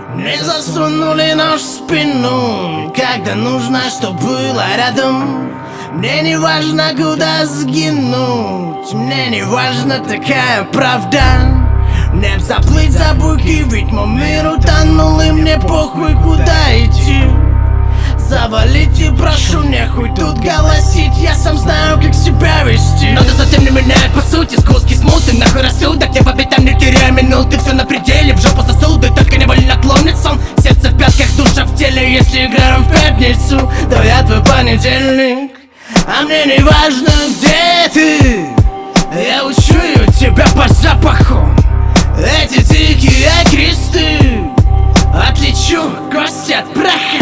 Мне засунули нож в спину, когда нужно, чтоб было рядом. Мне не важно, куда сгинуть, мне не важна такая правда. Мне б заплыть за буйки, ведь мой мир утонул, и мне похуй, куда идти. Завалите, прошу, нехуй тут голосить, я сам знаю, как себя вести. Но это совсем не меняет по сути, скуски смуты, нахуй рассудок. Я по пятам не теряю минуты, все на пределе, в жопу сосуды, только невольно клонит сон. Сердце в пятках, душа в теле, если играем в пятницу, то я твой понедельник. А мне не важно, где ты, я учую тебя по запаху. Эти дикие кресты отличу кость от праха.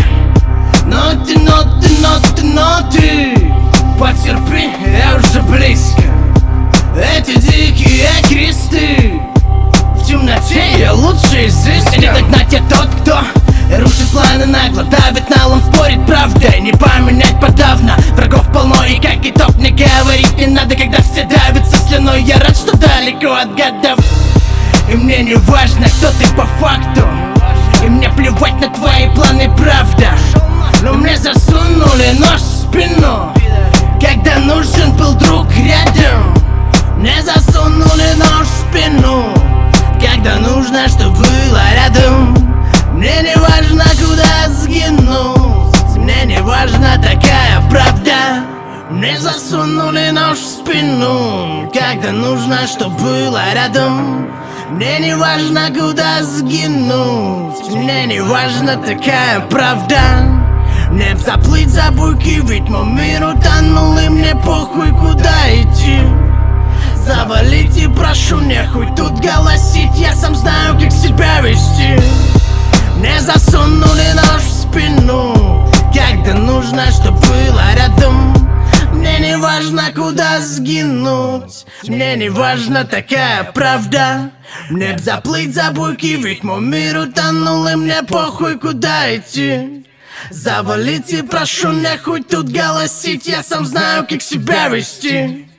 Но ты потерпи, я уже близко. Эти дикие кресты в темноте я лучше изыскал. Не догнать, я тот, кто рушит планы нагло, давит налом, спорит правдой, не поменять подавно. Врагов полно, и как итог мне говорить не надо, когда все давятся слюной. Я рад, что далеко от годов, и мне не важно, кто ты по факту, и мне плевать на твои планы, правда. Но мне засунули нож в спину, когда нужен был друг рядом. Мне засунули нож в спину, когда нужно, чтоб было рядом. Мне не важно, куда сгинуть, мне не важна такая правда. Мне засунули нож в спину, когда нужно, чтоб было рядом. Мне не важно, куда сгинуть, мне не важна такая правда. Мне б заплыть за буйки, ведь мой мир утонул, и мне похуй, куда идти. Завалите, прошу, нехуй тут голосить, я сам знаю, как себя вести. Мне засунули нож в спину, когда нужно, чтоб было рядом. Мне не важно, куда сгинуть, мне не важна такая правда. Мне б заплыть за буйки, ведь мой мир утонул, и мне похуй, куда идти. Завалите, прошу, нехуй тут голосить, я сам знаю, как себя вести.